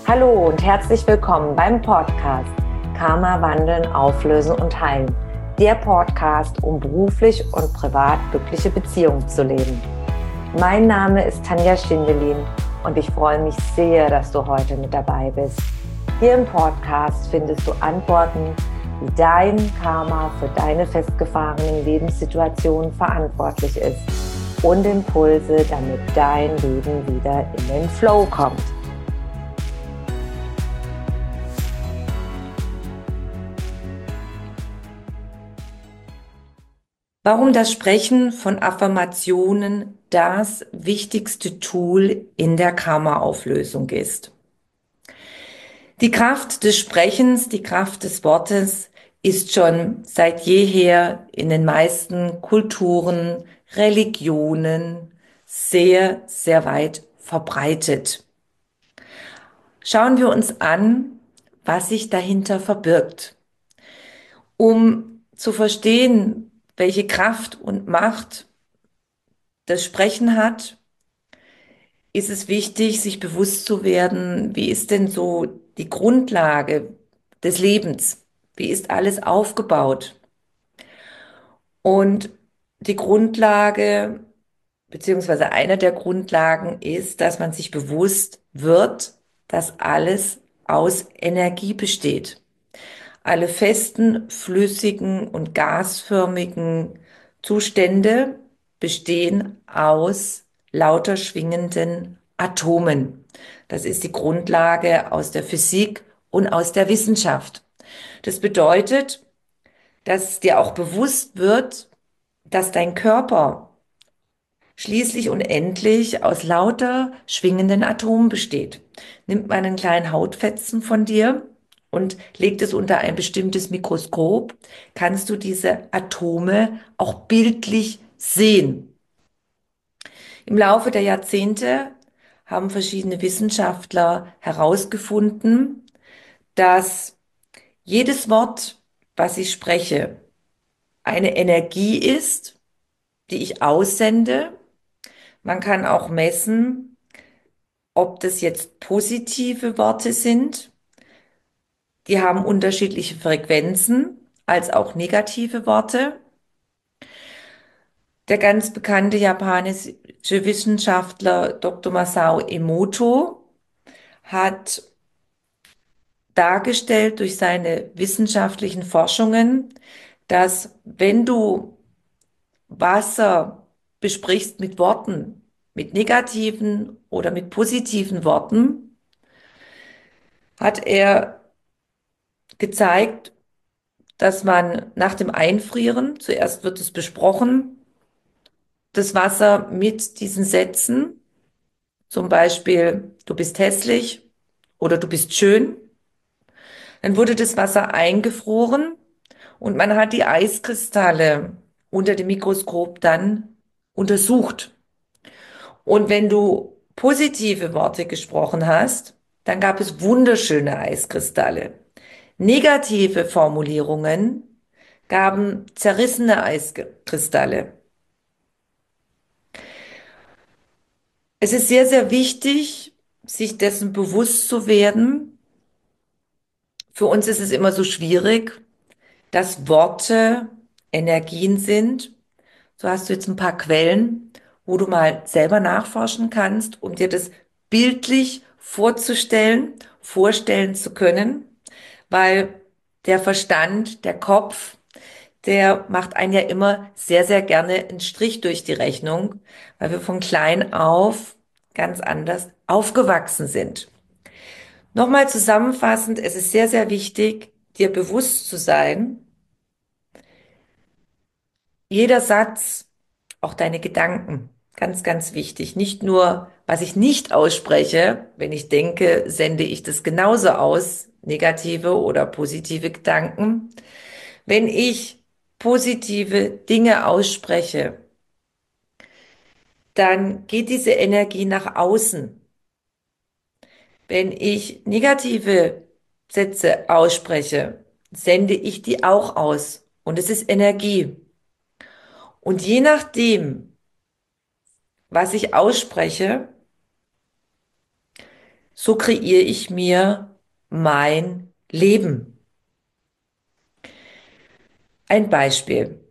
Hallo und herzlich willkommen beim Podcast Karma wandeln, auflösen und heilen. Der Podcast, um beruflich und privat glückliche Beziehungen zu leben. Mein Name ist Tanja Schindelin und ich freue mich sehr, dass du heute mit dabei bist. Hier im Podcast findest du Antworten, wie dein Karma für deine festgefahrenen Lebenssituationen verantwortlich ist und Impulse, damit dein Leben wieder in den Flow kommt. Warum das Sprechen von Affirmationen das wichtigste Tool in der Karma-Auflösung ist. Die Kraft des Sprechens, die Kraft des Wortes ist schon seit jeher in den meisten Kulturen, Religionen sehr, sehr weit verbreitet. Schauen wir uns an, was sich dahinter verbirgt. Um zu verstehen, welche Kraft und Macht das Sprechen hat, ist es wichtig, sich bewusst zu werden, wie ist denn so die Grundlage des Lebens? Wie ist alles aufgebaut? Und die Grundlage, beziehungsweise eine der Grundlagen ist, dass man sich bewusst wird, dass alles aus Energie besteht. Alle festen, flüssigen und gasförmigen Zustände bestehen aus lauter schwingenden Atomen. Das ist die Grundlage aus der Physik und aus der Wissenschaft. Das bedeutet, dass dir auch bewusst wird, dass dein Körper schließlich und endlich aus lauter schwingenden Atomen besteht. Nimmt man einen kleinen Hautfetzen von dir und legt es unter ein bestimmtes Mikroskop, kannst du diese Atome auch bildlich sehen. Im Laufe der Jahrzehnte haben verschiedene Wissenschaftler herausgefunden, dass jedes Wort, was ich spreche, eine Energie ist, die ich aussende. Man kann auch messen, ob das jetzt positive Worte sind. Die haben unterschiedliche Frequenzen, als auch negative Worte. Der ganz bekannte japanische Wissenschaftler Dr. Masao Emoto hat dargestellt durch seine wissenschaftlichen Forschungen, dass wenn du Wasser besprichst mit Worten, mit negativen oder mit positiven Worten, hat er gezeigt, dass man nach dem Einfrieren, zuerst wird es besprochen, das Wasser mit diesen Sätzen, zum Beispiel, du bist hässlich oder du bist schön, dann wurde das Wasser eingefroren und man hat die Eiskristalle unter dem Mikroskop dann untersucht. Und wenn du positive Worte gesprochen hast, dann gab es wunderschöne Eiskristalle. Negative Formulierungen gaben zerrissene Eiskristalle. Es ist sehr, sehr wichtig, sich dessen bewusst zu werden. Für uns ist es immer so schwierig, dass Worte Energien sind. So hast du jetzt ein paar Quellen, wo du mal selber nachforschen kannst, um dir das bildlich vorzustellen, vorstellen zu können, weil der Verstand, der Kopf, der macht einen ja immer sehr, sehr gerne einen Strich durch die Rechnung, weil wir von klein auf ganz anders aufgewachsen sind. Nochmal zusammenfassend, es ist sehr, sehr wichtig, dir bewusst zu sein, jeder Satz, auch deine Gedanken, ganz, ganz wichtig. Nicht nur, was ich nicht ausspreche, wenn ich denke, sende ich das genauso aus, negative oder positive Gedanken. Wenn ich positive Dinge ausspreche, dann geht diese Energie nach außen. Wenn ich negative Sätze ausspreche, sende ich die auch aus. Und es ist Energie. Und je nachdem, was ich ausspreche, so kreiere ich mir mein Leben. Ein Beispiel.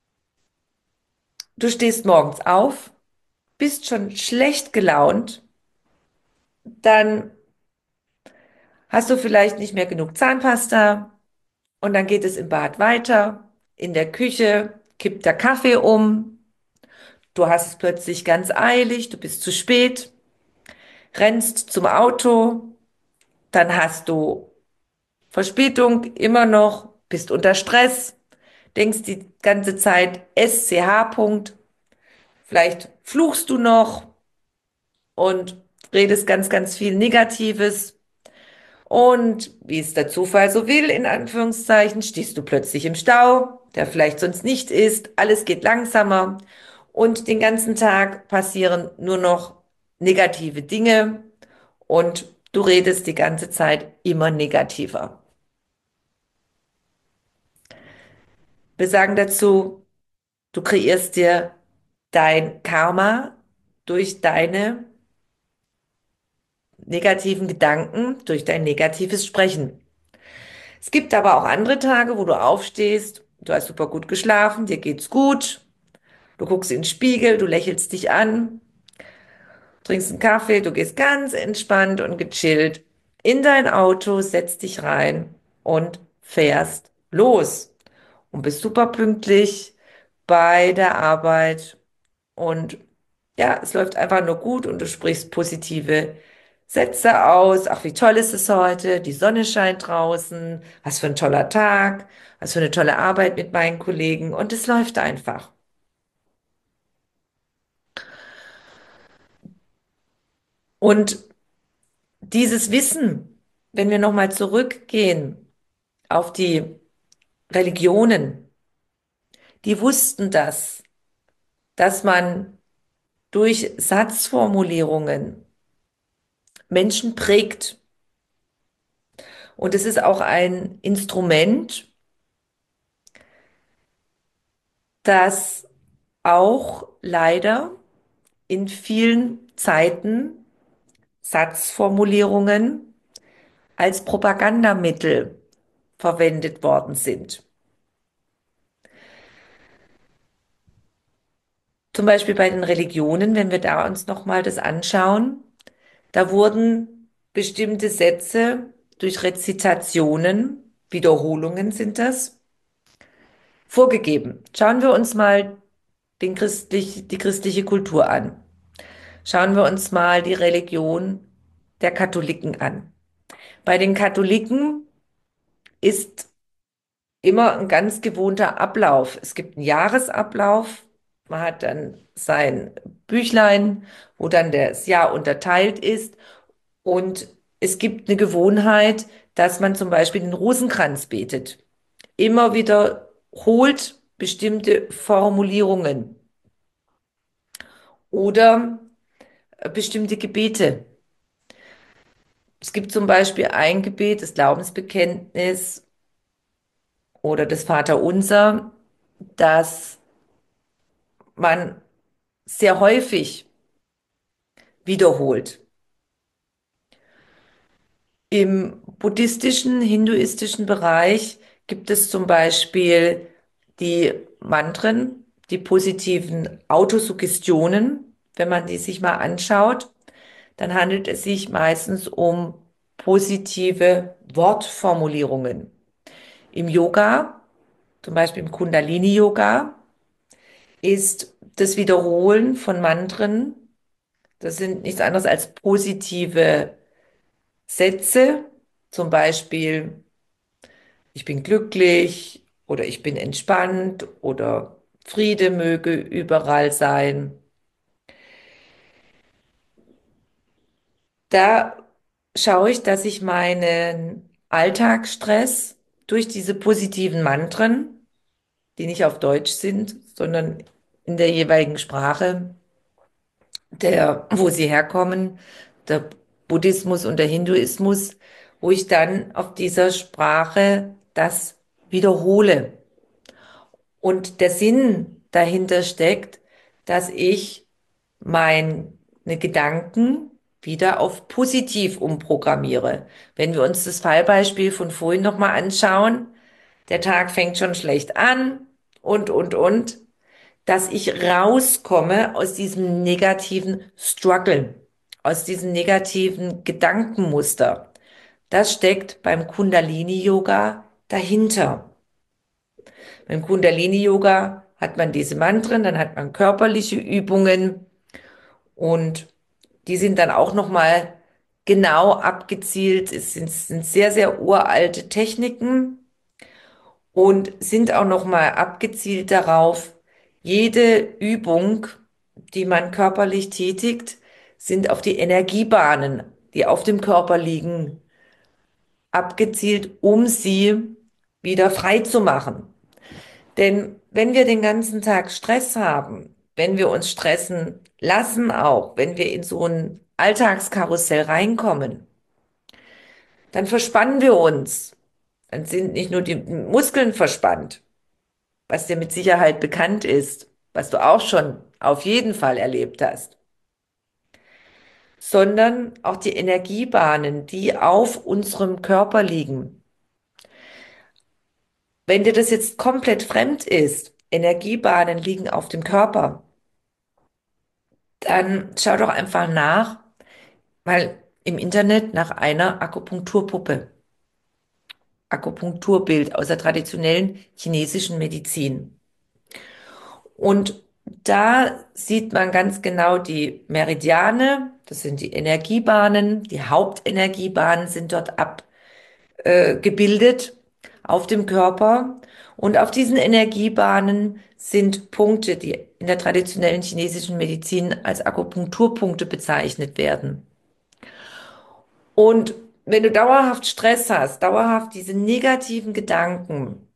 Du stehst morgens auf, bist schon schlecht gelaunt, dann hast du vielleicht nicht mehr genug Zahnpasta und dann geht es im Bad weiter. In der Küche kippt der Kaffee um. Du hast es plötzlich ganz eilig, du bist zu spät, rennst zum Auto, dann hast du Verspätung immer noch, bist unter Stress, denkst die ganze Zeit SCH. Punkt. Vielleicht fluchst du noch und redest ganz, ganz viel Negatives. Und wie es der Zufall so will, in Anführungszeichen, stehst du plötzlich im Stau, der vielleicht sonst nicht ist. Alles geht langsamer und den ganzen Tag passieren nur noch negative Dinge und du redest die ganze Zeit immer negativer. Wir sagen dazu, du kreierst dir dein Karma durch deine negativen Gedanken, durch dein negatives Sprechen. Es gibt aber auch andere Tage, wo du aufstehst, du hast super gut geschlafen, dir geht's gut, du guckst in den Spiegel, du lächelst dich an, trinkst einen Kaffee, du gehst ganz entspannt und gechillt in dein Auto, setzt dich rein und fährst los und bist super pünktlich bei der Arbeit und ja, es läuft einfach nur gut und du sprichst positive Sätze aus. Ach, wie toll ist es heute? Die Sonne scheint draußen. Was für ein toller Tag. Was für eine tolle Arbeit mit meinen Kollegen. Und es läuft einfach. Und dieses Wissen, wenn wir nochmal zurückgehen auf die Religionen, die wussten das, dass man durch Satzformulierungen Menschen prägt. Und es ist auch ein Instrument, das auch leider in vielen Zeiten Satzformulierungen als Propagandamittel verwendet worden sind. Zum Beispiel bei den Religionen, wenn wir da uns nochmal das anschauen, da wurden bestimmte Sätze durch Rezitationen, Wiederholungen sind das, vorgegeben. Schauen wir uns mal die christliche Kultur an. Schauen wir uns mal die Religion der Katholiken an. Bei den Katholiken ist immer ein ganz gewohnter Ablauf. Es gibt einen Jahresablauf. Man hat dann sein Büchlein, wo dann das Jahr unterteilt ist. Und es gibt eine Gewohnheit, dass man zum Beispiel den Rosenkranz betet. Immer wiederholt bestimmte Formulierungen oder bestimmte Gebete. Es gibt zum Beispiel ein Gebet, das Glaubensbekenntnis oder das Vaterunser, das man sehr häufig wiederholt. Im buddhistischen, hinduistischen Bereich gibt es zum Beispiel die Mantren, die positiven Autosuggestionen. Wenn man die sich mal anschaut, dann handelt es sich meistens um positive Wortformulierungen. Im Yoga, zum Beispiel im Kundalini-Yoga, ist das Wiederholen von Mantren, das sind nichts anderes als positive Sätze, zum Beispiel, ich bin glücklich oder ich bin entspannt oder Friede möge überall sein. Da schaue ich, dass ich meinen Alltagsstress durch diese positiven Mantren, die nicht auf Deutsch sind, sondern in der jeweiligen Sprache, wo sie herkommen, der Buddhismus und der Hinduismus, wo ich dann auf dieser Sprache das wiederhole. Und der Sinn dahinter steckt, dass ich meine Gedanken wieder auf positiv umprogrammiere. Wenn wir uns das Fallbeispiel von vorhin nochmal anschauen, der Tag fängt schon schlecht an und, dass ich rauskomme aus diesem negativen Struggle, aus diesem negativen Gedankenmuster. Das steckt beim Kundalini-Yoga dahinter. Beim Kundalini-Yoga hat man diese Mantren, dann hat man körperliche Übungen und die sind dann auch nochmal genau abgezielt. Es sind sehr, sehr uralte Techniken und sind auch nochmal abgezielt darauf, jede Übung, die man körperlich tätigt, sind auf die Energiebahnen, die auf dem Körper liegen, abgezielt, um sie wieder frei zu machen. Denn wenn wir den ganzen Tag Stress haben, wenn wir uns stressen lassen auch, wenn wir in so ein Alltagskarussell reinkommen, dann verspannen wir uns. Dann sind nicht nur die Muskeln verspannt, was dir mit Sicherheit bekannt ist, was du auch schon auf jeden Fall erlebt hast, sondern auch die Energiebahnen, die auf unserem Körper liegen. Wenn dir das jetzt komplett fremd ist, Energiebahnen liegen auf dem Körper, dann schau doch einfach nach, weil im Internet nach einer Akupunkturpuppe, Akupunkturbild aus der traditionellen chinesischen Medizin. Und da sieht man ganz genau die Meridiane, das sind die Energiebahnen, die Hauptenergiebahnen sind dort abgebildet auf dem Körper. Und auf diesen Energiebahnen sind Punkte, die in der traditionellen chinesischen Medizin als Akupunkturpunkte bezeichnet werden. Und wenn du dauerhaft Stress hast, dauerhaft diese negativen Gedanken,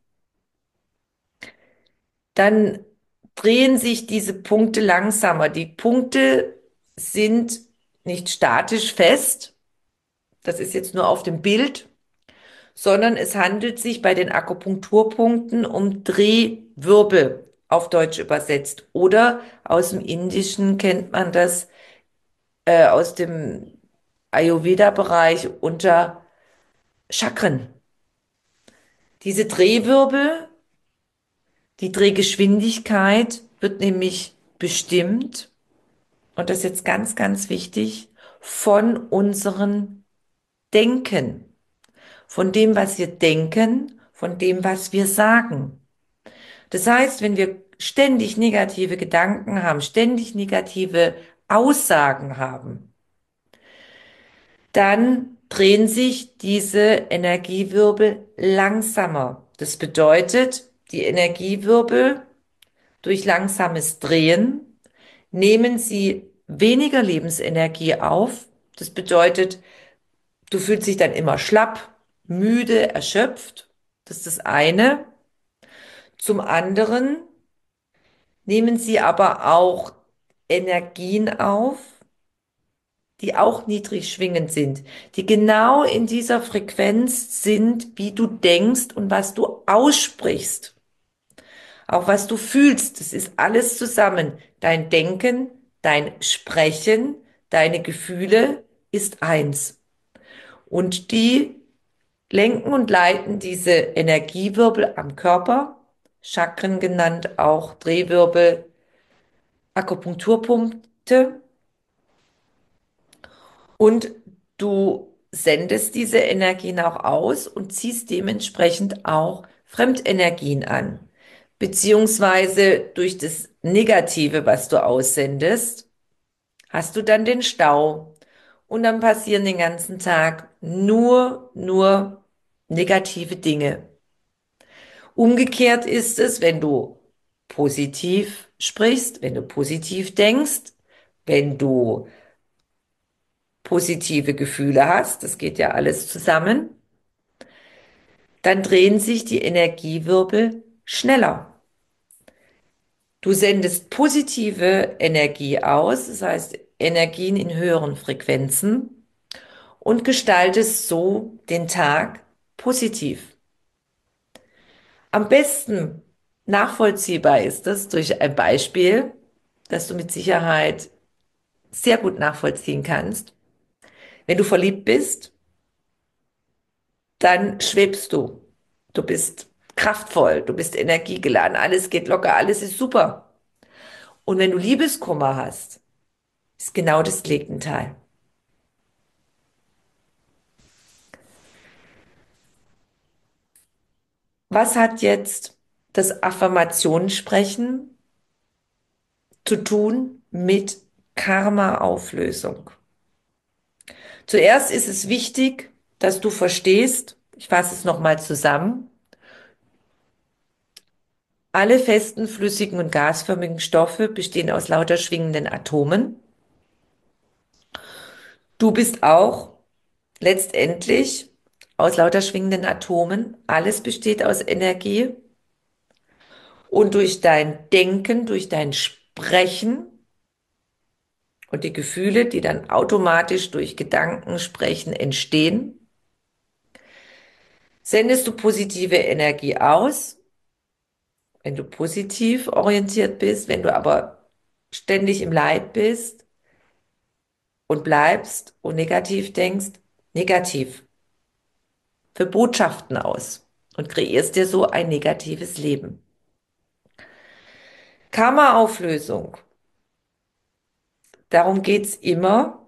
dann drehen sich diese Punkte langsamer. Die Punkte sind nicht statisch fest, das ist jetzt nur auf dem Bild, sondern es handelt sich bei den Akupunkturpunkten um Drehwirbel, auf Deutsch übersetzt. Oder aus dem Indischen kennt man das aus dem Ayurveda-Bereich unter Chakren. Diese Drehwirbel, die Drehgeschwindigkeit wird nämlich bestimmt, und das ist jetzt ganz, ganz wichtig, von unserem Denken, von dem, was wir denken, von dem, was wir sagen. Das heißt, wenn wir ständig negative Gedanken haben, ständig negative Aussagen haben, dann drehen sich diese Energiewirbel langsamer. Das bedeutet, die Energiewirbel durch langsames Drehen nehmen sie weniger Lebensenergie auf. Das bedeutet, du fühlst dich dann immer schlapp, müde, erschöpft. Das ist das eine. Zum anderen nehmen sie aber auch Energien auf, die auch niedrig schwingend sind, die genau in dieser Frequenz sind, wie du denkst und was du aussprichst. Auch was du fühlst, das ist alles zusammen. Dein Denken, dein Sprechen, deine Gefühle ist eins. Und die lenken und leiten diese Energiewirbel am Körper, Chakren genannt, auch Drehwirbel, Akupunkturpunkte, und du sendest diese Energien auch aus und ziehst dementsprechend auch Fremdenergien an. Beziehungsweise durch das Negative, was du aussendest, hast du dann den Stau. Und dann passieren den ganzen Tag nur negative Dinge. Umgekehrt ist es, wenn du positiv sprichst, wenn du positiv denkst, wenn du positive Gefühle hast, das geht ja alles zusammen, dann drehen sich die Energiewirbel schneller. Du sendest positive Energie aus, das heißt Energien in höheren Frequenzen, und gestaltest so den Tag positiv. Am besten nachvollziehbar ist es durch ein Beispiel, das du mit Sicherheit sehr gut nachvollziehen kannst. Wenn du verliebt bist, dann schwebst du. Du bist kraftvoll, du bist energiegeladen, alles geht locker, alles ist super. Und wenn du Liebeskummer hast, ist genau das Gegenteil. Was hat jetzt das Affirmationssprechen zu tun mit Karma-Auflösung? Zuerst ist es wichtig, dass du verstehst, ich fasse es nochmal zusammen, alle festen, flüssigen und gasförmigen Stoffe bestehen aus lauter schwingenden Atomen. Du bist auch letztendlich aus lauter schwingenden Atomen. Alles besteht aus Energie. Und durch dein Denken, durch dein Sprechen und die Gefühle, die dann automatisch durch Gedanken, Sprechen entstehen, sendest du positive Energie aus, wenn du positiv orientiert bist, wenn du aber ständig im Leid bist und bleibst und negativ denkst, negativ für Botschaften aus und kreierst dir so ein negatives Leben. Karma-Auflösung. Darum geht's immer.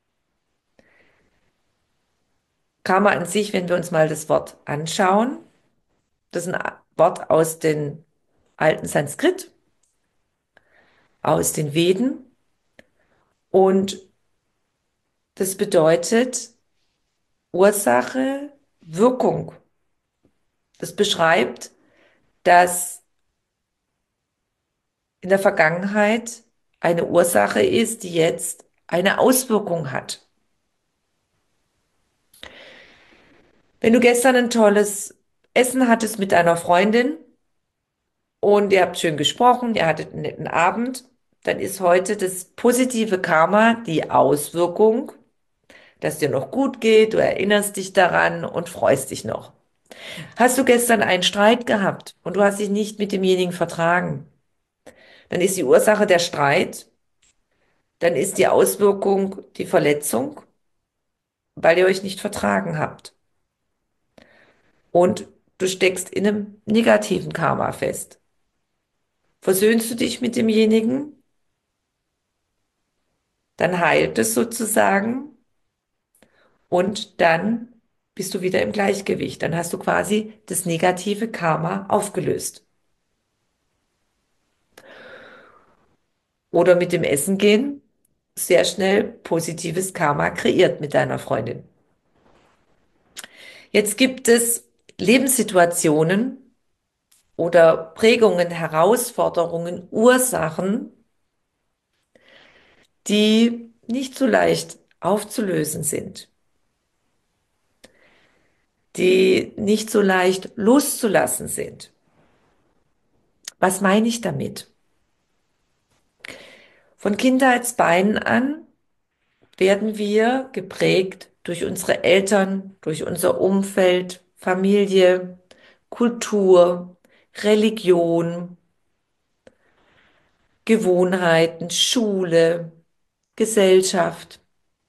Karma an sich, wenn wir uns mal das Wort anschauen, das ist ein Wort aus dem alten Sanskrit, aus den Veden. Und das bedeutet Ursache, Wirkung. Das beschreibt, dass in der Vergangenheit eine Ursache ist, die jetzt eine Auswirkung hat. Wenn du gestern ein tolles Essen hattest mit deiner Freundin und ihr habt schön gesprochen, ihr hattet einen netten Abend, dann ist heute das positive Karma die Auswirkung, dass dir noch gut geht, du erinnerst dich daran und freust dich noch. Hast du gestern einen Streit gehabt und du hast dich nicht mit demjenigen vertragen, dann ist die Ursache der Streit, dann ist die Auswirkung die Verletzung, weil ihr euch nicht vertragen habt. Und du steckst in einem negativen Karma fest. Versöhnst du dich mit demjenigen, dann heilt es sozusagen und dann bist du wieder im Gleichgewicht. Dann hast du quasi das negative Karma aufgelöst. Oder mit dem Essen gehen, sehr schnell positives Karma kreiert mit deiner Freundin. Jetzt gibt es Lebenssituationen oder Prägungen, Herausforderungen, Ursachen, die nicht so leicht aufzulösen sind, die nicht so leicht loszulassen sind. Was meine ich damit? Von Kindheitsbeinen an werden wir geprägt durch unsere Eltern, durch unser Umfeld, Familie, Kultur, Religion, Gewohnheiten, Schule, Gesellschaft.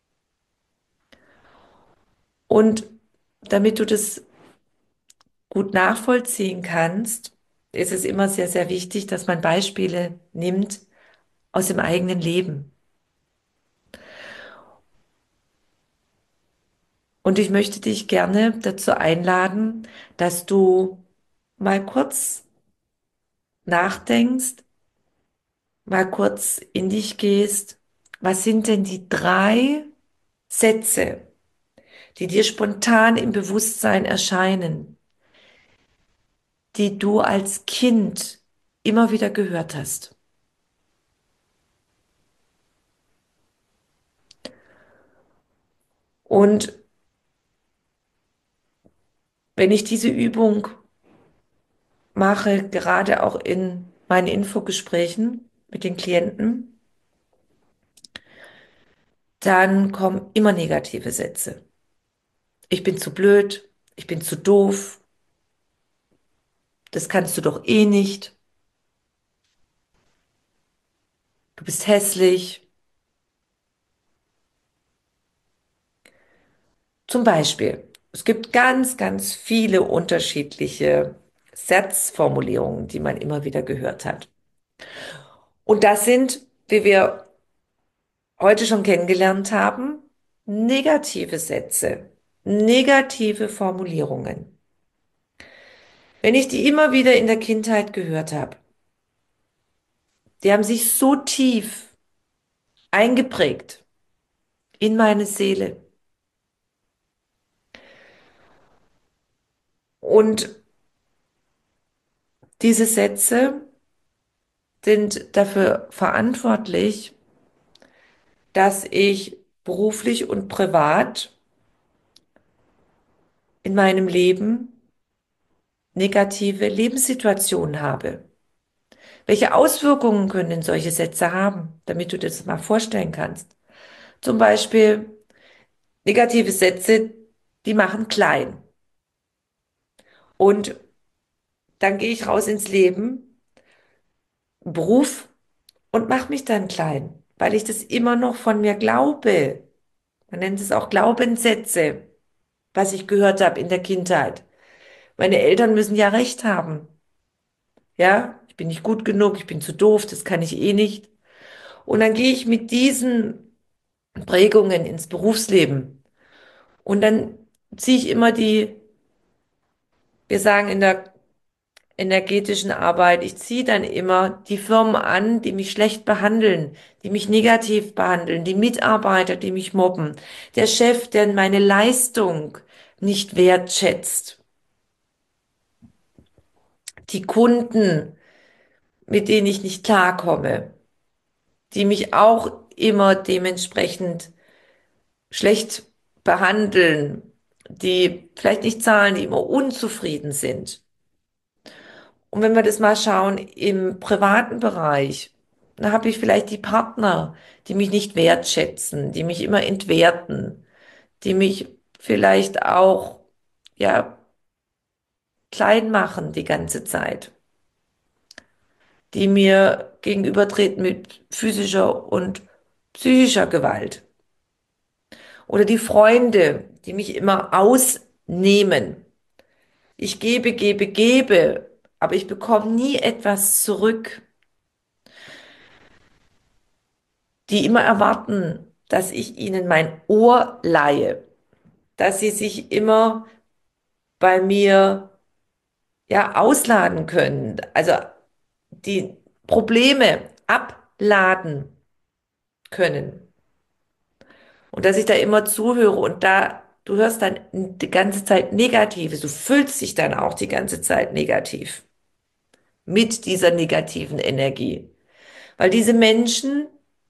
Und damit du das gut nachvollziehen kannst, ist es immer sehr, sehr wichtig, dass man Beispiele nimmt aus dem eigenen Leben. Und ich möchte dich gerne dazu einladen, dass du mal kurz nachdenkst, mal kurz in dich gehst. Was sind denn die drei Sätze, die dir spontan im Bewusstsein erscheinen, die du als Kind immer wieder gehört hast? Und wenn ich diese Übung mache, gerade auch in meinen Infogesprächen mit den Klienten, dann kommen immer negative Sätze. Ich bin zu blöd, ich bin zu doof, das kannst du doch eh nicht, du bist hässlich, Zum Beispiel, es gibt ganz, ganz viele unterschiedliche Satzformulierungen, die man immer wieder gehört hat. Und das sind, wie wir heute schon kennengelernt haben, negative Sätze, negative Formulierungen. Wenn ich die immer wieder in der Kindheit gehört habe, die haben sich so tief eingeprägt in meine Seele. Und diese Sätze sind dafür verantwortlich, dass ich beruflich und privat in meinem Leben negative Lebenssituationen habe. Welche Auswirkungen können denn solche Sätze haben, damit du dir das mal vorstellen kannst? Zum Beispiel negative Sätze, die machen klein. Und dann gehe ich raus ins Leben, Beruf und mache mich dann klein, weil ich das immer noch von mir glaube. Man nennt es auch Glaubenssätze, was ich gehört habe in der Kindheit. Meine Eltern müssen ja recht haben. Ja, ich bin nicht gut genug, ich bin zu doof, das kann ich eh nicht. Und dann gehe ich mit diesen Prägungen ins Berufsleben. Und dann ziehe ich immer wir sagen in der energetischen Arbeit, ich ziehe dann immer die Firmen an, die mich schlecht behandeln, die mich negativ behandeln, die Mitarbeiter, die mich mobben, der Chef, der meine Leistung nicht wertschätzt, die Kunden, mit denen ich nicht klarkomme, die mich auch immer dementsprechend schlecht behandeln, die vielleicht nicht zahlen, die immer unzufrieden sind. Und wenn wir das mal schauen im privaten Bereich, dann habe ich vielleicht die Partner, die mich nicht wertschätzen, die mich immer entwerten, die mich vielleicht auch, ja, klein machen die ganze Zeit, die mir gegenübertreten mit physischer und psychischer Gewalt. Oder die Freunde, die mich immer ausnehmen. Ich gebe, gebe, gebe, aber ich bekomme nie etwas zurück. Die immer erwarten, dass ich ihnen mein Ohr leihe, dass sie sich immer bei mir ja ausladen können, also die Probleme abladen können und dass ich da immer zuhöre und da du hörst dann die ganze Zeit Negatives, du fühlst dich dann auch die ganze Zeit negativ mit dieser negativen Energie, weil diese Menschen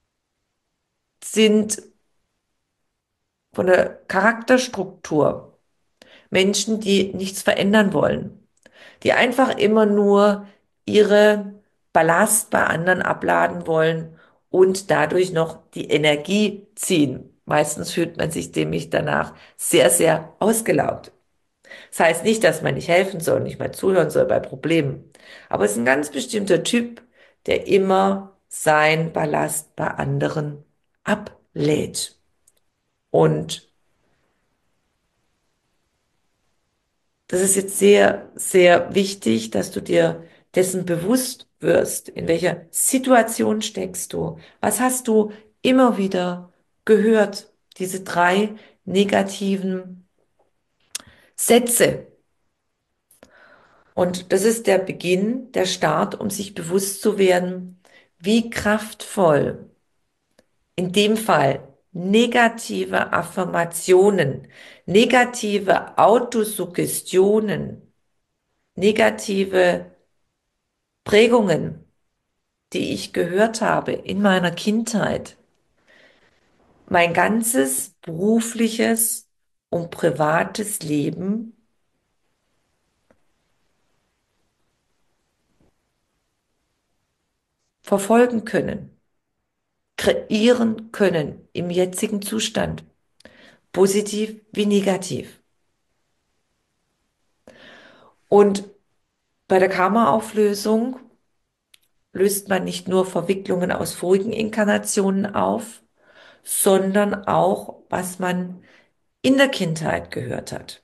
sind von der Charakterstruktur Menschen, die nichts verändern wollen, die einfach immer nur ihre Ballast bei anderen abladen wollen und dadurch noch die Energie ziehen. Meistens fühlt man sich nämlich danach sehr, sehr ausgelaugt. Das heißt nicht, dass man nicht helfen soll, nicht mal zuhören soll bei Problemen. Aber es ist ein ganz bestimmter Typ, der immer sein Ballast bei anderen ablädt. Und das ist jetzt sehr, sehr wichtig, dass du dir dessen bewusst wirst. In welcher Situation steckst du? Was hast du immer wieder gehört? Diese drei negativen Sätze. Und das ist der Beginn, der Start, um sich bewusst zu werden, wie kraftvoll in dem Fall negative Affirmationen, negative Autosuggestionen, negative Prägungen, die ich gehört habe in meiner Kindheit, mein ganzes berufliches und privates Leben verfolgen können, kreieren können im jetzigen Zustand, positiv wie negativ. Und bei der Karma-Auflösung löst man nicht nur Verwicklungen aus vorigen Inkarnationen auf, sondern auch, was man in der Kindheit gehört hat.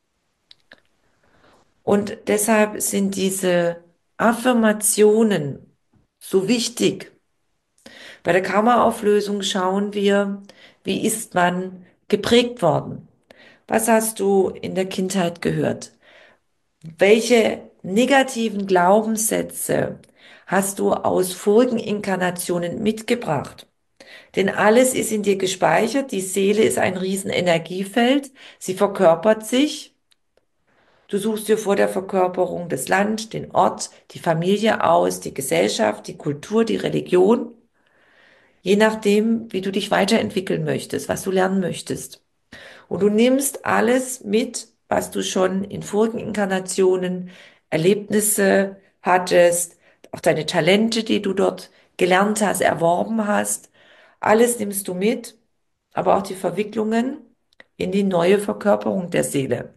Und deshalb sind diese Affirmationen so wichtig. Bei der Karma-Auflösung schauen wir, wie ist man geprägt worden? Was hast du in der Kindheit gehört? Welche negativen Glaubenssätze hast du aus vorigen Inkarnationen mitgebracht? Denn alles ist in dir gespeichert. Die Seele ist ein Riesenenergiefeld. Sie verkörpert sich. Du suchst dir vor der Verkörperung das Land, den Ort, die Familie aus, die Gesellschaft, die Kultur, die Religion, je nachdem, wie du dich weiterentwickeln möchtest, was du lernen möchtest. Und du nimmst alles mit, was du schon in vorigen Inkarnationen, Erlebnisse hattest, auch deine Talente, die du dort gelernt hast, erworben hast. Alles nimmst du mit, aber auch die Verwicklungen in die neue Verkörperung der Seele.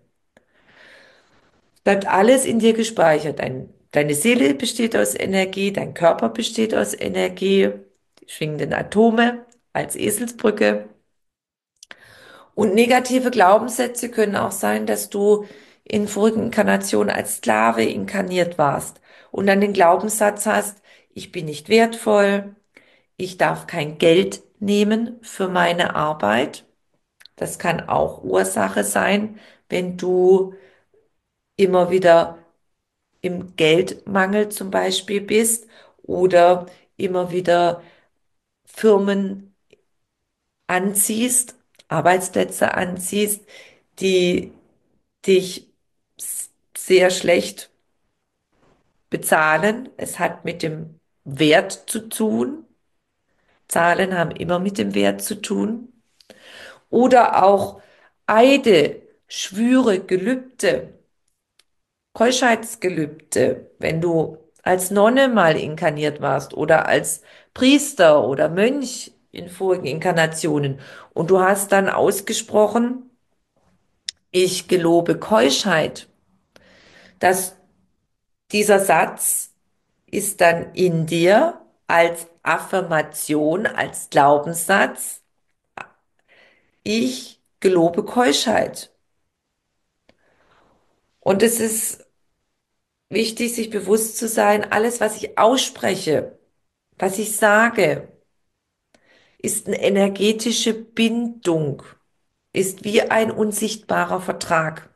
Bleibt alles in dir gespeichert. Deine Seele besteht aus Energie, dein Körper besteht aus Energie, die schwingenden Atome als Eselsbrücke. Und negative Glaubenssätze können auch sein, dass du in vorigen Inkarnationen als Sklave inkarniert warst und dann den Glaubenssatz hast, ich bin nicht wertvoll, ich darf kein Geld nehmen für meine Arbeit. Das kann auch Ursache sein, wenn du immer wieder im Geldmangel zum Beispiel bist oder immer wieder Firmen anziehst, Arbeitsplätze anziehst, die dich sehr schlecht bezahlen. Es hat mit dem Wert zu tun. Zahlen haben immer mit dem Wert zu tun. Oder auch Eide, Schwüre, Gelübde, Keuschheitsgelübde, wenn du als Nonne mal inkarniert warst oder als Priester oder Mönch in vorigen Inkarnationen und du hast dann ausgesprochen, ich gelobe Keuschheit, dass dieser Satz ist dann in dir als Affirmation, als Glaubenssatz, ich gelobe Keuschheit. Und es ist wichtig, sich bewusst zu sein, alles, was ich ausspreche, was ich sage, ist eine energetische Bindung, ist wie ein unsichtbarer Vertrag.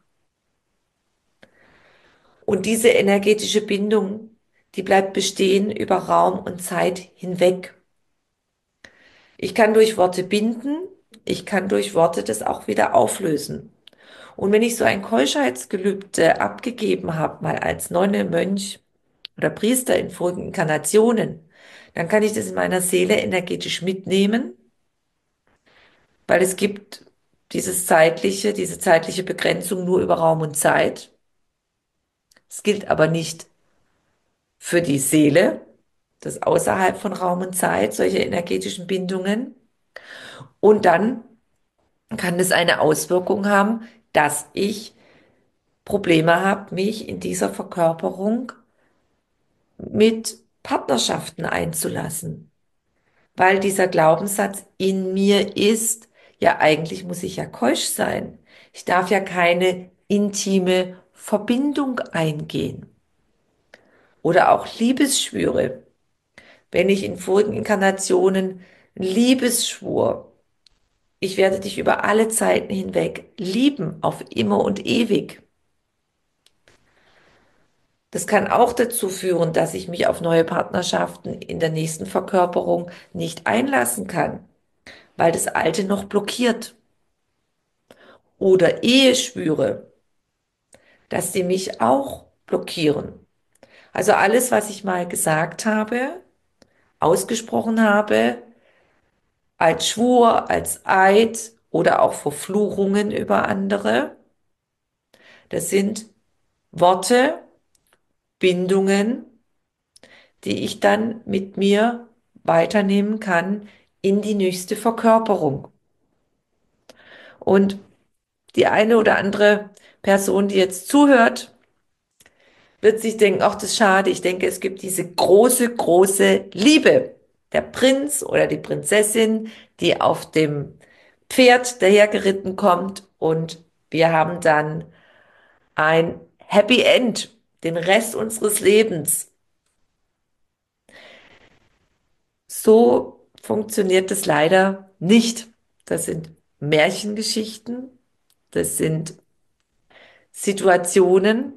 Und diese energetische Bindung, die bleibt bestehen über Raum und Zeit hinweg. Ich kann durch Worte binden, ich kann durch Worte das auch wieder auflösen. Und wenn ich so ein Keuschheitsgelübde abgegeben habe, mal als Nonne, Mönch oder Priester in vorigen Inkarnationen, dann kann ich das in meiner Seele energetisch mitnehmen, weil es gibt diese zeitliche Begrenzung nur über Raum und Zeit. Es gilt aber nicht für die Seele, das außerhalb von Raum und Zeit, solche energetischen Bindungen. Und dann kann es eine Auswirkung haben, dass ich Probleme habe, mich in dieser Verkörperung mit Partnerschaften einzulassen, weil dieser Glaubenssatz in mir ist, ja eigentlich muss ich ja keusch sein. Ich darf ja keine intime Verbindung eingehen. Oder auch Liebesschwüre. Wenn ich in vorigen Inkarnationen Liebesschwur, ich werde dich über alle Zeiten hinweg lieben, auf immer und ewig. Das kann auch dazu führen, dass ich mich auf neue Partnerschaften in der nächsten Verkörperung nicht einlassen kann, weil das Alte noch blockiert. Oder Eheschwüre, dass sie mich auch blockieren. Also alles, was ich mal gesagt habe, ausgesprochen habe, als Schwur, als Eid oder auch Verfluchungen über andere, das sind Worte, Bindungen, die ich dann mit mir weiternehmen kann in die nächste Verkörperung. Und die eine oder andere Person, die jetzt zuhört, wird sich denken, ach, das ist schade. Ich denke, es gibt diese große, große Liebe. Der Prinz oder die Prinzessin, die auf dem Pferd dahergeritten kommt und wir haben dann ein Happy End, den Rest unseres Lebens. So funktioniert es leider nicht. Das sind Märchengeschichten, das sind Situationen,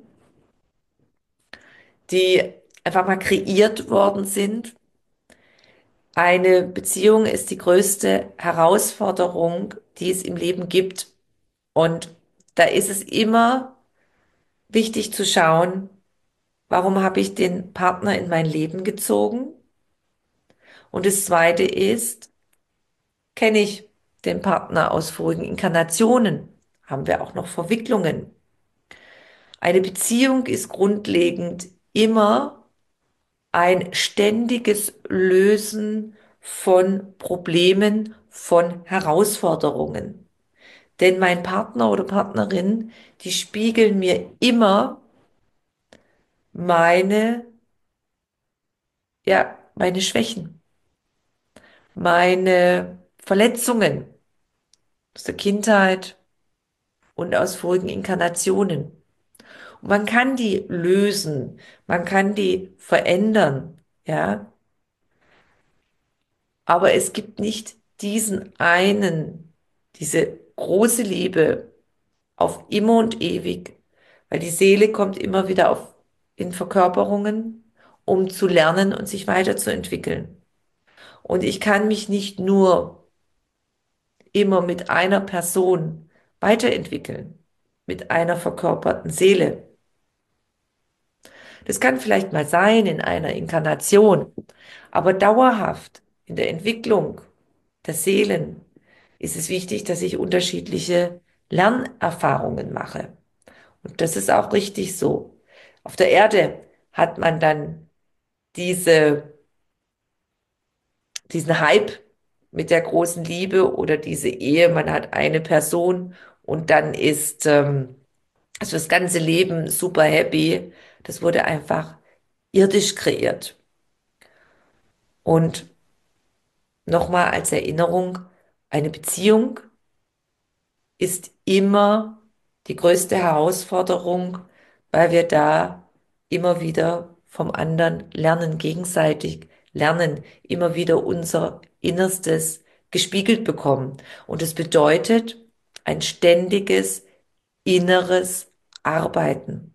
die einfach mal kreiert worden sind. Eine Beziehung ist die größte Herausforderung, die es im Leben gibt. Und da ist es immer wichtig zu schauen, warum habe ich den Partner in mein Leben gezogen? Und das Zweite ist, kenne ich den Partner aus vorigen Inkarnationen? Haben wir auch noch Verwicklungen? Eine Beziehung ist grundlegend immer ein ständiges Lösen von Problemen, von Herausforderungen. Denn mein Partner oder Partnerin, die spiegeln mir immer meine, ja, meine Schwächen, meine Verletzungen aus der Kindheit und aus vorigen Inkarnationen. Und man kann die lösen, man kann die verändern, ja, aber es gibt nicht diesen einen, diese große Liebe auf immer und ewig, weil die Seele kommt immer wieder in Verkörperungen, um zu lernen und sich weiterzuentwickeln. Und ich kann mich nicht nur immer mit einer Person weiterentwickeln, mit einer verkörperten Seele. Das kann vielleicht mal sein in einer Inkarnation, aber dauerhaft in der Entwicklung der Seelen ist es wichtig, dass ich unterschiedliche Lernerfahrungen mache. Und das ist auch richtig so. Auf der Erde hat man dann diese, diesen Hype mit der großen Liebe oder diese Ehe. Man hat eine Person und dann ist also das ganze Leben super happy. Das wurde einfach irdisch kreiert. Und nochmal als Erinnerung, eine Beziehung ist immer die größte Herausforderung, weil wir da immer wieder vom anderen lernen, gegenseitig lernen, immer wieder unser Innerstes gespiegelt bekommen. Und es bedeutet ein ständiges inneres Arbeiten.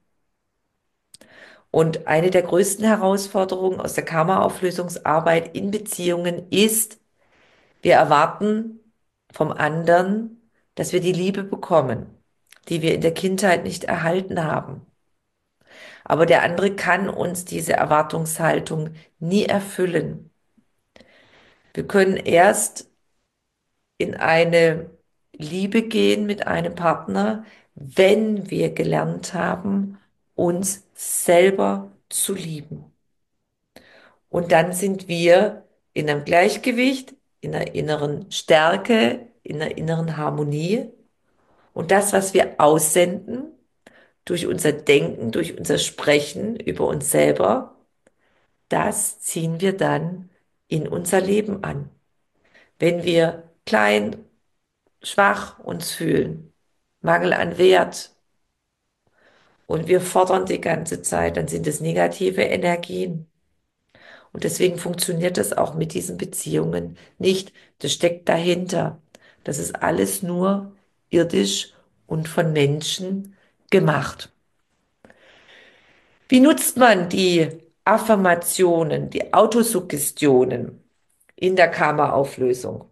Und eine der größten Herausforderungen aus der Karma-Auflösungsarbeit in Beziehungen ist, wir erwarten vom anderen, dass wir die Liebe bekommen, die wir in der Kindheit nicht erhalten haben. Aber der andere kann uns diese Erwartungshaltung nie erfüllen. Wir können erst in eine Liebe gehen mit einem Partner, wenn wir gelernt haben, uns selber zu lieben. Und dann sind wir in einem Gleichgewicht, in einer inneren Stärke, in einer inneren Harmonie. Und das, was wir aussenden, durch unser Denken, durch unser Sprechen über uns selber, das ziehen wir dann in unser Leben an. Wenn wir klein, schwach uns fühlen, Mangel an Wert und wir fordern die ganze Zeit, dann sind es negative Energien. Und deswegen funktioniert das auch mit diesen Beziehungen nicht. Das steckt dahinter. Das ist alles nur irdisch und von Menschen gemacht. Wie nutzt man die Affirmationen, die Autosuggestionen in der Karma-Auflösung?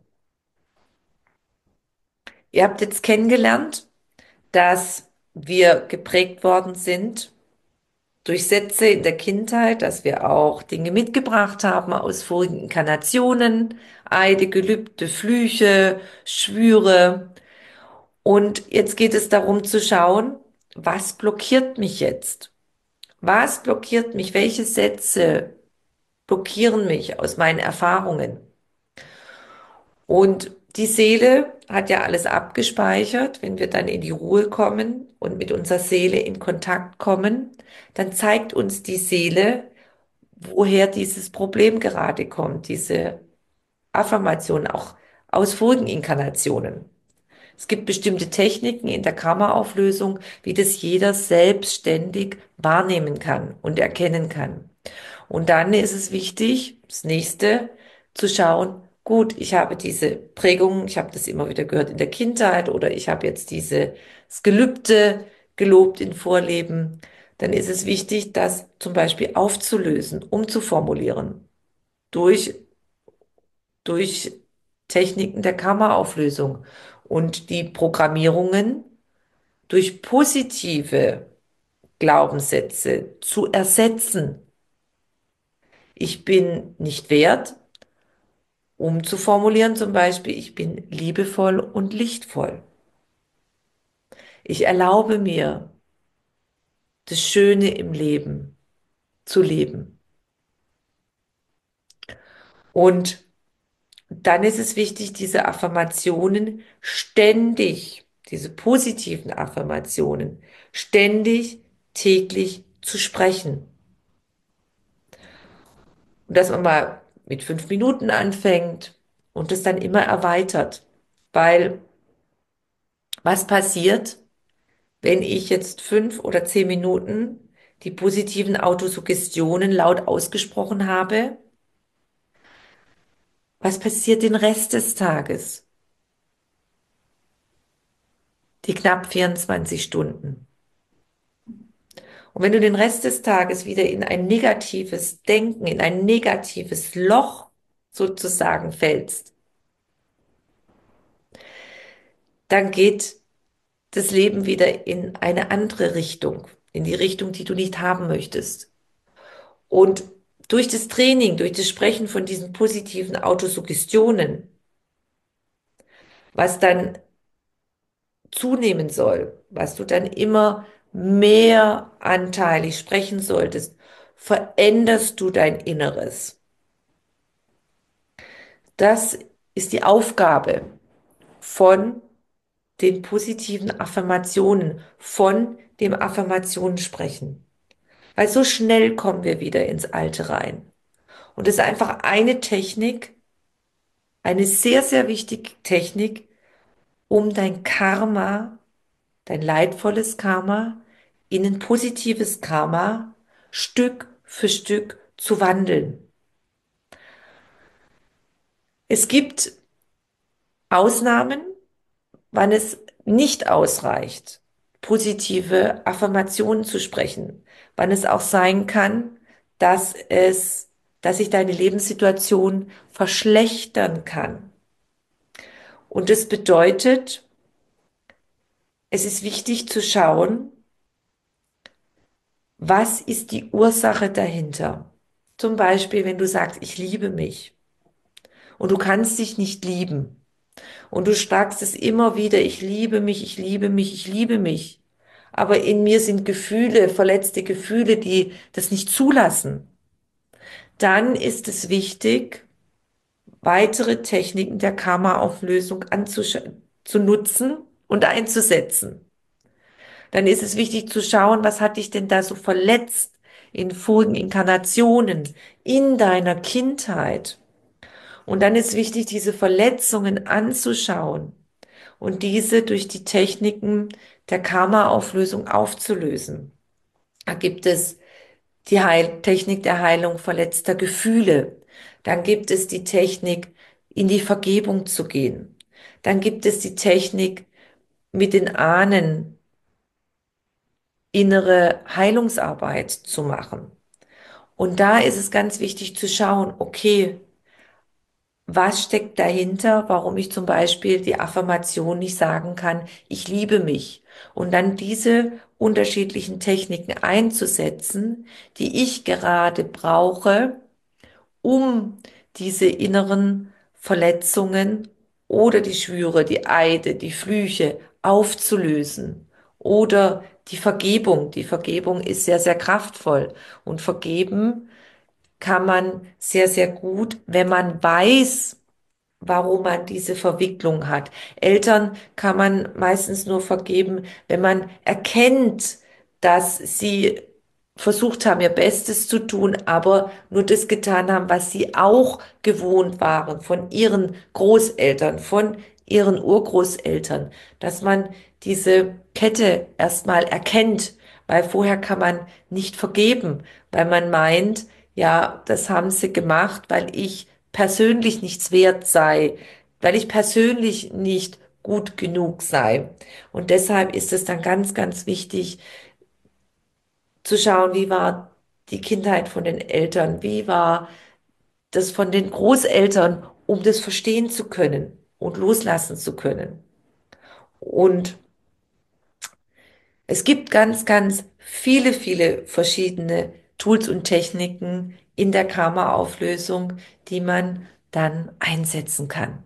Ihr habt jetzt kennengelernt, dass wir geprägt worden sind durch Sätze in der Kindheit, dass wir auch Dinge mitgebracht haben aus vorigen Inkarnationen, Eide, Gelübde, Flüche, Schwüre. Und jetzt geht es darum zu schauen, was blockiert mich jetzt? Was blockiert mich? Welche Sätze blockieren mich aus meinen Erfahrungen? Und die Seele hat ja alles abgespeichert. Wenn wir dann in die Ruhe kommen und mit unserer Seele in Kontakt kommen, dann zeigt uns die Seele, woher dieses Problem gerade kommt, diese Affirmation auch aus vorigen Inkarnationen. Es gibt bestimmte Techniken in der Kammerauflösung, wie das jeder selbstständig wahrnehmen kann und erkennen kann. Und dann ist es wichtig, das nächste, zu schauen, gut, ich habe diese Prägung, ich habe das immer wieder gehört in der Kindheit oder ich habe jetzt dieses Gelübde gelobt in Vorleben. Dann ist es wichtig, das zum Beispiel aufzulösen, umzuformulieren durch, durch Techniken der Kammerauflösung und die Programmierungen durch positive Glaubenssätze zu ersetzen. Ich bin nicht wert, umzuformulieren zum Beispiel, ich bin liebevoll und lichtvoll. Ich erlaube mir, das Schöne im Leben zu leben. Und dann ist es wichtig, diese Affirmationen ständig, diese positiven Affirmationen, ständig, täglich zu sprechen. Und dass man mal mit 5 Minuten anfängt und es dann immer erweitert. Weil was passiert, wenn ich jetzt 5 oder 10 Minuten die positiven Autosuggestionen laut ausgesprochen habe? Was passiert den Rest des Tages? Die knapp 24 Stunden. Und wenn du den Rest des Tages wieder in ein negatives Denken, in ein negatives Loch sozusagen fällst, dann geht das Leben wieder in eine andere Richtung, in die Richtung, die du nicht haben möchtest. Und durch das Training, durch das Sprechen von diesen positiven Autosuggestionen, was dann zunehmen soll, was du dann immer mehr anteilig sprechen solltest, veränderst du dein Inneres. Das ist die Aufgabe von den positiven Affirmationen, von dem Affirmationssprechen. Weil so schnell kommen wir wieder ins Alte rein. Und es ist einfach eine Technik, eine sehr, sehr wichtige Technik, um dein Karma, dein leidvolles Karma, in ein positives Karma Stück für Stück zu wandeln. Es gibt Ausnahmen, wann es nicht ausreicht, positive Affirmationen zu sprechen, wann es auch sein kann, dass sich deine Lebenssituation verschlechtern kann. Und das bedeutet, es ist wichtig zu schauen, was ist die Ursache dahinter? Zum Beispiel, wenn du sagst, ich liebe mich und du kannst dich nicht lieben und du sagst es immer wieder, ich liebe mich, ich liebe mich, ich liebe mich. Aber in mir sind Gefühle, verletzte Gefühle, die das nicht zulassen. Dann ist es wichtig, weitere Techniken der Karma-Auflösung zu nutzen und einzusetzen. Dann ist es wichtig zu schauen, was hat dich denn da so verletzt in vorigen Inkarnationen, in deiner Kindheit. Und dann ist wichtig, diese Verletzungen anzuschauen und diese durch die Techniken der Karma-Auflösung aufzulösen. Da gibt es die Technik der Heilung verletzter Gefühle. Dann gibt es die Technik, in die Vergebung zu gehen. Dann gibt es die Technik, mit den Ahnen innere Heilungsarbeit zu machen. Und da ist es ganz wichtig zu schauen, okay, was steckt dahinter, warum ich zum Beispiel die Affirmation nicht sagen kann, ich liebe mich. Und dann diese unterschiedlichen Techniken einzusetzen, die ich gerade brauche, um diese inneren Verletzungen oder die Schwüre, die Eide, die Flüche aufzulösen. Oder die Vergebung. Die Vergebung ist sehr, sehr kraftvoll. Und vergeben kann man sehr, sehr gut, wenn man weiß, warum man diese Verwicklung hat. Eltern kann man meistens nur vergeben, wenn man erkennt, dass sie versucht haben, ihr Bestes zu tun, aber nur das getan haben, was sie auch gewohnt waren von ihren Großeltern, von ihren Urgroßeltern, dass man diese Kette erstmal erkennt, weil vorher kann man nicht vergeben, weil man meint, ja, das haben sie gemacht, weil ich persönlich nichts wert sei, weil ich persönlich nicht gut genug sei. Und deshalb ist es dann ganz, ganz wichtig zu schauen, wie war die Kindheit von den Eltern, wie war das von den Großeltern, um das verstehen zu können und loslassen zu können. Und es gibt ganz, ganz viele, viele verschiedene Tools und Techniken in der Karma-Auflösung, die man dann einsetzen kann.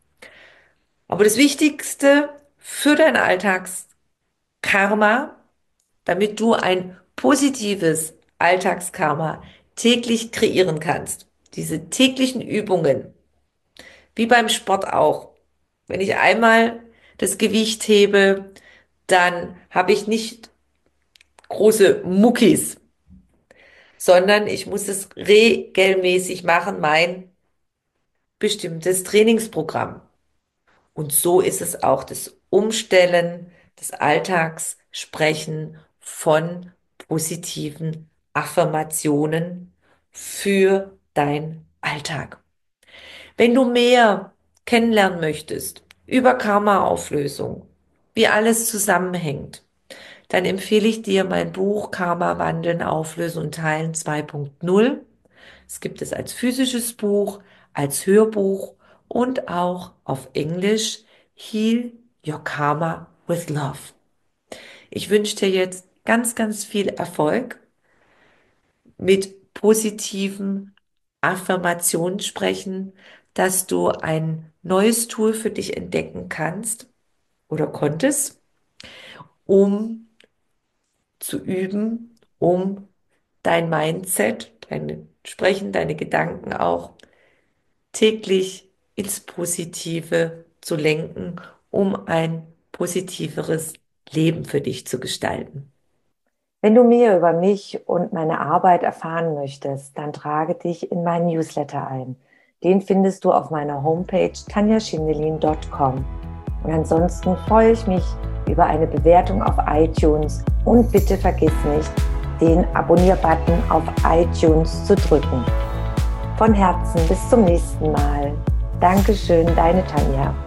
Aber das Wichtigste für dein Alltagskarma, damit du ein positives Alltagskarma täglich kreieren kannst, diese täglichen Übungen, wie beim Sport auch. Wenn ich einmal das Gewicht hebe, dann habe ich nicht große Muckis, sondern ich muss es regelmäßig machen, mein bestimmtes Trainingsprogramm. Und so ist es auch das Umstellen des Alltags, Sprechen von positiven Affirmationen für dein Alltag. Wenn du mehr kennenlernen möchtest über Karma-Auflösung, wie alles zusammenhängt, dann empfehle ich dir mein Buch Karma wandeln, auflösen und teilen 2.0. Es gibt es als physisches Buch, als Hörbuch und auch auf Englisch Heal Your Karma with Love. Ich wünsche dir jetzt ganz, ganz viel Erfolg mit positiven Affirmationen sprechen, dass du ein neues Tool für dich entdecken kannst oder konntest, um zu üben, um dein Mindset, dein Sprechen, deine Gedanken auch täglich ins Positive zu lenken, um ein positiveres Leben für dich zu gestalten. Wenn du mehr über mich und meine Arbeit erfahren möchtest, dann trage dich in meinen Newsletter ein. Den findest du auf meiner Homepage tanjaschindelin.com. Und ansonsten freue ich mich über eine Bewertung auf iTunes und bitte vergiss nicht, den Abonnier-Button auf iTunes zu drücken. Von Herzen bis zum nächsten Mal. Dankeschön, deine Tanja.